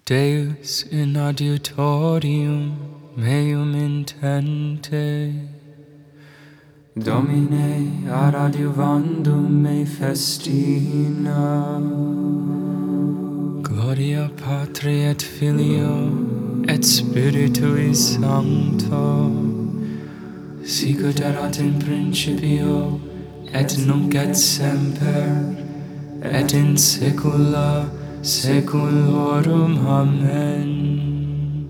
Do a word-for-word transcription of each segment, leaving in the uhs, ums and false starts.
Deus in adiutorium meum intente, Domine ad adiuvandum me festina. Gloria Patri et Filio et Spiritui Sancto, sicut erat in principio et nunc et semper et in saecula saeculorum. Amen.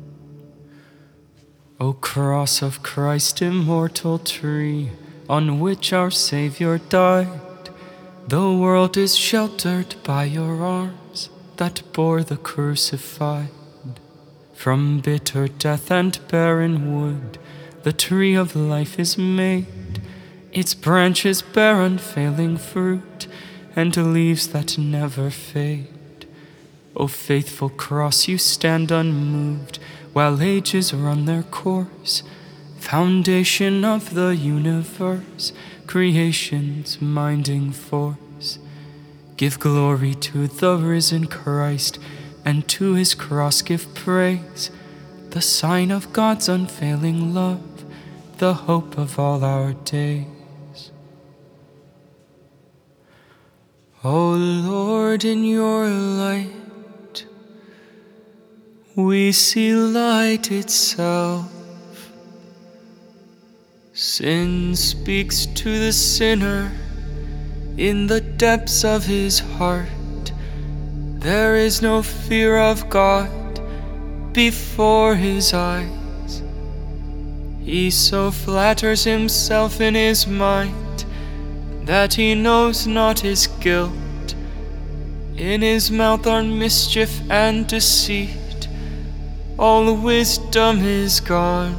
O cross of Christ, immortal tree, on which our Saviour died, the world is sheltered by your arms that bore the crucified. From bitter death and barren wood, the tree of life is made. Its branches bear unfailing fruit and leaves that never fade. O faithful cross, you stand unmoved while ages run their course, foundation of the universe, creation's minding force. Give glory to the risen Christ, and to his cross give praise, the sign of God's unfailing love, the hope of all our days. O Lord, in your light we see light itself. Sin speaks to the sinner in the depths of his heart. There is no fear of God before his eyes. He so flatters himself in his mind that he knows not his guilt. In his mouth are mischief and deceit. All wisdom is gone.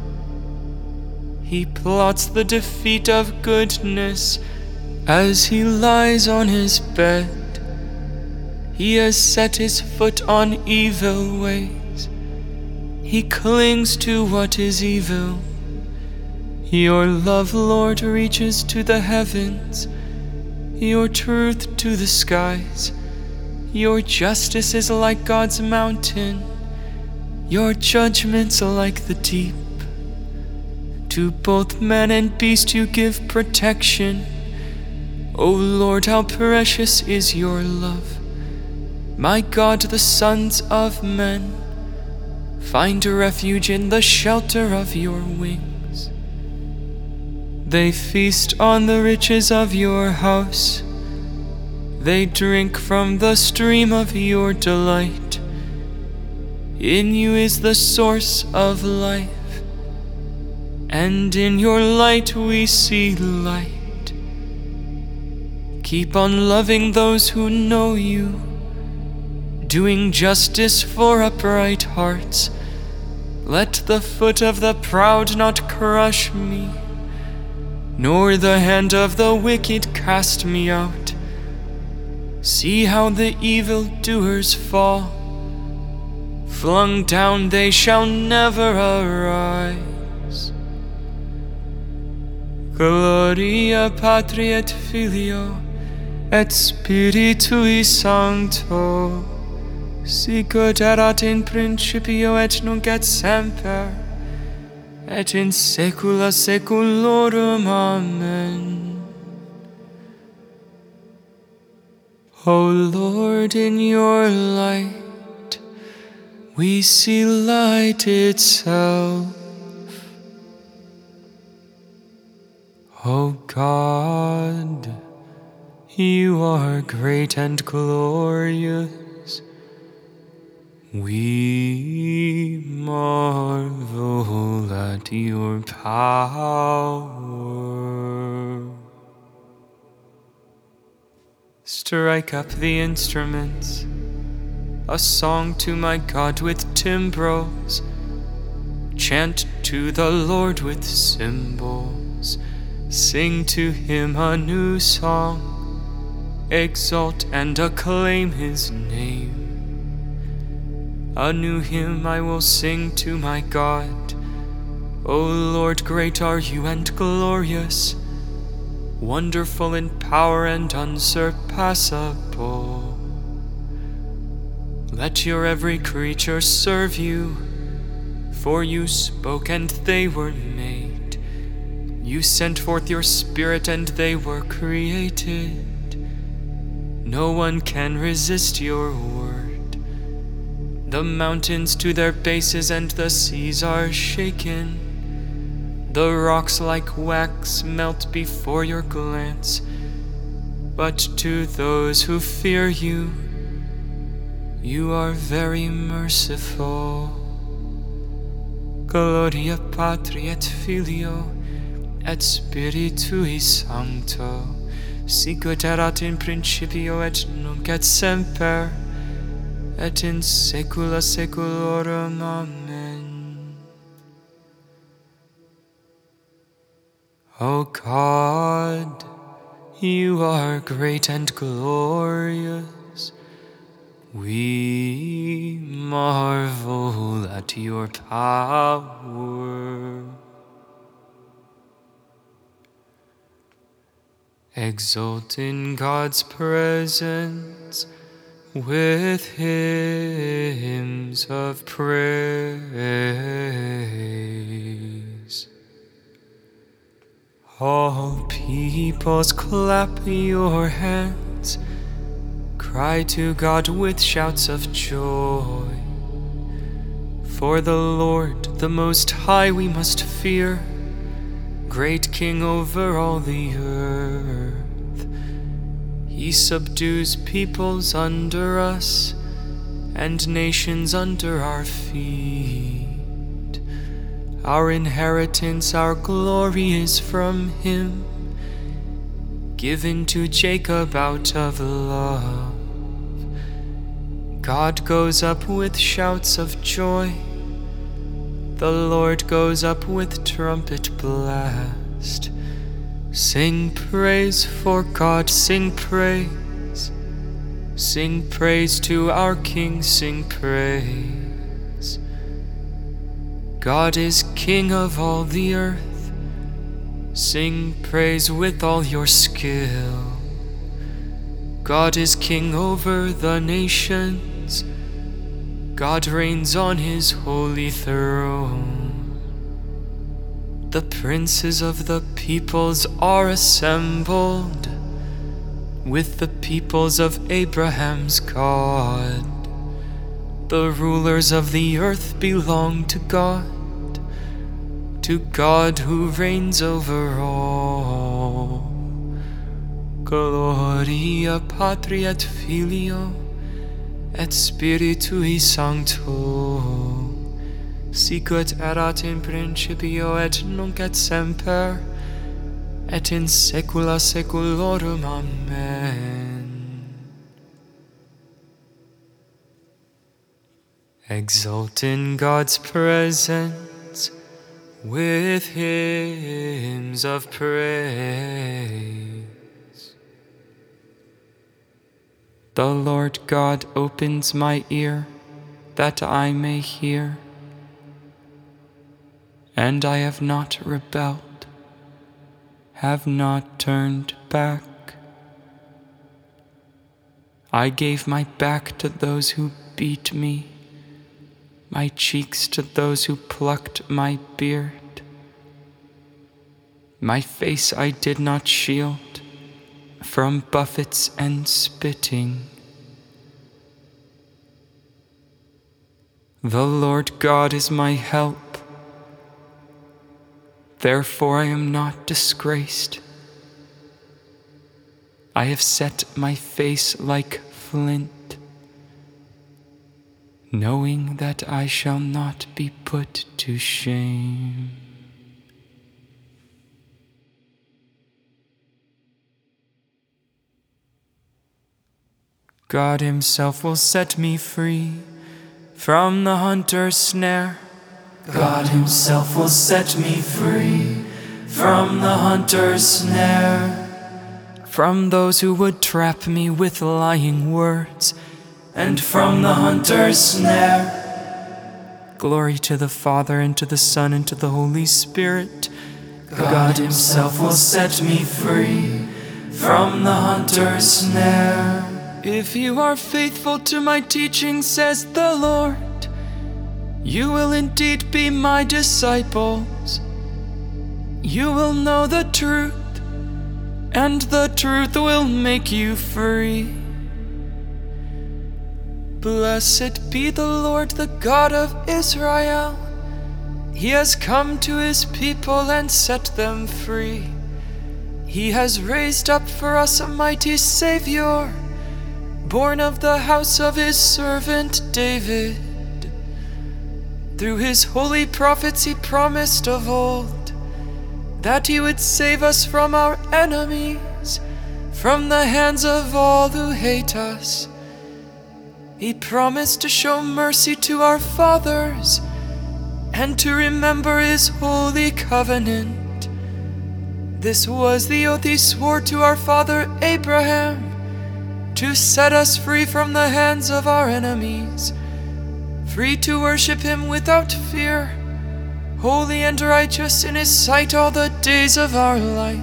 He plots the defeat of goodness as he lies on his bed. He has set his foot on evil ways. He clings to what is evil. Your love, Lord, reaches to the heavens, your truth to the skies. Your justice is like God's mountain, your judgments are like the deep. To both man and beast you give protection. O Lord, how precious is your love. My God, the sons of men find refuge in the shelter of your wings. They feast on the riches of your house. They drink from the stream of your delight. In you is the source of life, and in your light we see light. Keep on loving those who know you, doing justice for upright hearts. Let the foot of the proud not crush me, nor the hand of the wicked cast me out. See how the evildoers fall. Flung down they shall never arise. Gloria Patri et Filio et Spiritui Sancto, sicut erat in principio et nunc et semper et in saecula saeculorum. Amen. O Lord, in your light we see light itself. O God, you are great and glorious. We marvel at your power. Strike up the instruments, a song to my God with timbrels. Chant to the Lord with cymbals. Sing to him a new song. Exalt and acclaim his name. A new hymn I will sing to my God. O Lord, great are you and glorious, wonderful in power and unsurpassable. Let your every creature serve you, for you spoke and they were made. You sent forth your Spirit and they were created. No one can resist your word. The mountains to their bases and the seas are shaken. The rocks like wax melt before your glance. But to those who fear you, you are very merciful. Gloria Patri et Filio et Spiritui Sancto, sicut erat in principio et nunc et semper, et in saecula saeculorum. Amen. O God, you are great and glorious. We marvel at your power. Exult in God's presence with hymns of praise. All peoples clap your hands. Cry to God with shouts of joy. For the Lord, the Most High, we must fear, great King over all the earth. He subdues peoples under us and nations under our feet. Our inheritance, our glory is from him, given to Jacob out of love. God goes up with shouts of joy. The Lord goes up with trumpet blast. Sing praise for God, sing praise. Sing praise to our King, sing praise. God is King of all the earth. Sing praise with all your skill. God is King over the nations. God reigns on his holy throne. The princes of the peoples are assembled with the peoples of Abraham's God. The rulers of the earth belong to God, to God who reigns over all. Gloria Patri et Filio et Spiritui Sancto, sicut erat in principio et nunc et semper, et in saecula saeculorum. Amen. Exult in God's presence with hymns of praise. The Lord God opens my ear, that I may hear, and I have not rebelled, have not turned back. I gave my back to those who beat me, my cheeks to those who plucked my beard. My face I did not shield from buffets and spitting. The Lord God is my help, therefore I am not disgraced. I have set my face like flint, knowing that I shall not be put to shame. God himself will set me free from the hunter's snare. God himself will set me free from the hunter's snare, from those who would trap me with lying words, and from the hunter's snare. Glory to the Father, and to the Son, and to the Holy Spirit. God himself will set me free from the hunter's snare. If you are faithful to my teaching, says the Lord, you will indeed be my disciples. You will know the truth, and the truth will make you free. Blessed be the Lord, the God of Israel. He has come to his people and set them free. He has raised up for us a mighty Savior, born of the house of his servant David. Through his holy prophets he promised of old that he would save us from our enemies, from the hands of all who hate us. He promised to show mercy to our fathers and to remember his holy covenant. This was the oath he swore to our father Abraham, to set us free from the hands of our enemies, free to worship him without fear, holy and righteous in his sight all the days of our life.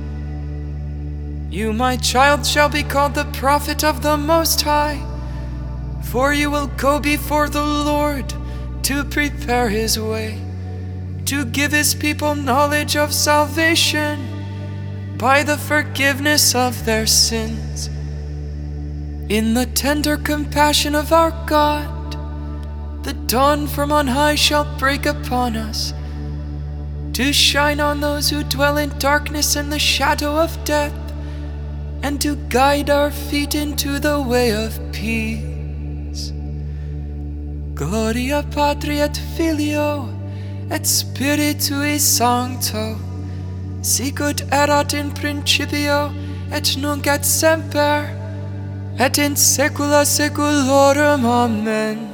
You, my child, shall be called the prophet of the Most High, for you will go before the Lord to prepare his way, to give his people knowledge of salvation by the forgiveness of their sins. In the tender compassion of our God, the dawn from on high shall break upon us, to shine on those who dwell in darkness and the shadow of death, and to guide our feet into the way of peace. Gloria Patri et Filio et Spiritui Sancto, sicut erat in principio et nunc et semper et in saecula saeculorum. Amen.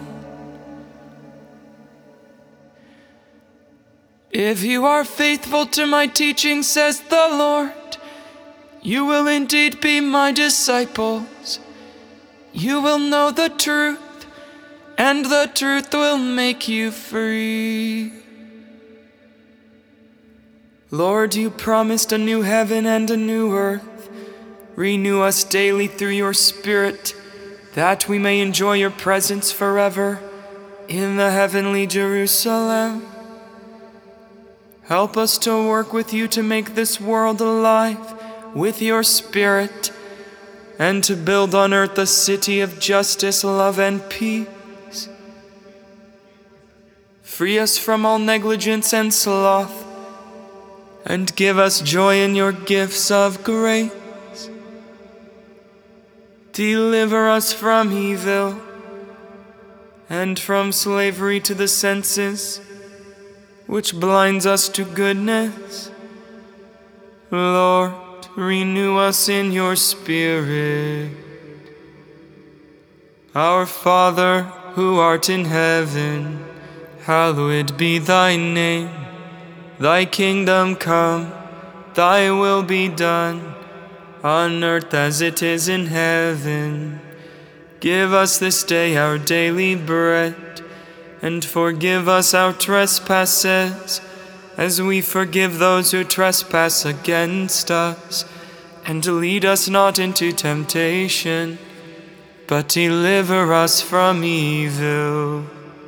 If you are faithful to my teaching, says the Lord, you will indeed be my disciples. You will know the truth, and the truth will make you free. Lord, you promised a new heaven and a new earth. Renew us daily through your Spirit, that we may enjoy your presence forever in the heavenly Jerusalem. Help us to work with you to make this world alive with your Spirit, and to build on earth a city of justice, love, and peace. Free us from all negligence and sloth, and give us joy in your gifts of grace. Deliver us from evil, and from slavery to the senses, which blinds us to goodness. Lord, renew us in your Spirit. Our Father, who art in heaven, hallowed be thy name. Thy kingdom come, thy will be done, on earth as it is in heaven. Give us this day our daily bread, and forgive us our trespasses, as we forgive those who trespass against us. And lead us not into temptation, but deliver us from evil.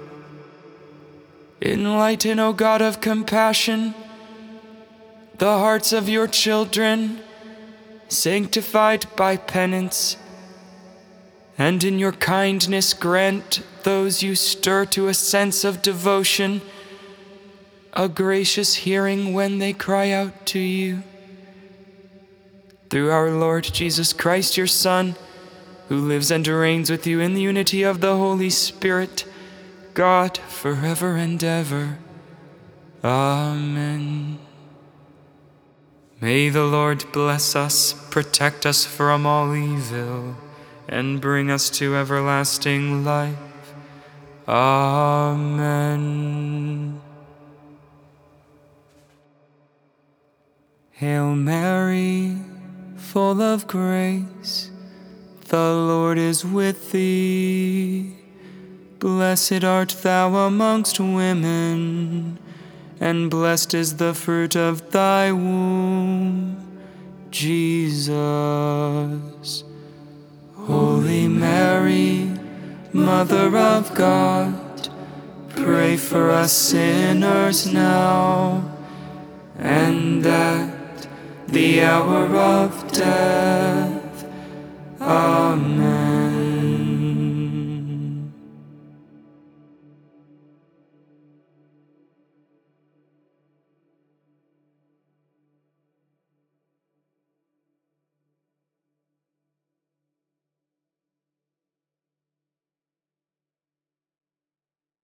Enlighten, O God of compassion, the hearts of your children, sanctified by penance, and in your kindness grant those you stir to a sense of devotion a gracious hearing when they cry out to you. Through our Lord Jesus Christ, your Son, who lives and reigns with you in the unity of the Holy Spirit, God, forever and ever. Amen. May the Lord bless us, protect us from all evil, and bring us to everlasting life. Amen. Hail Mary, full of grace, the Lord is with thee. Blessed art thou amongst women, and blessed is the fruit of thy womb, Jesus. Holy Mary, Mother of God, pray for us sinners now and at the hour of death. Amen.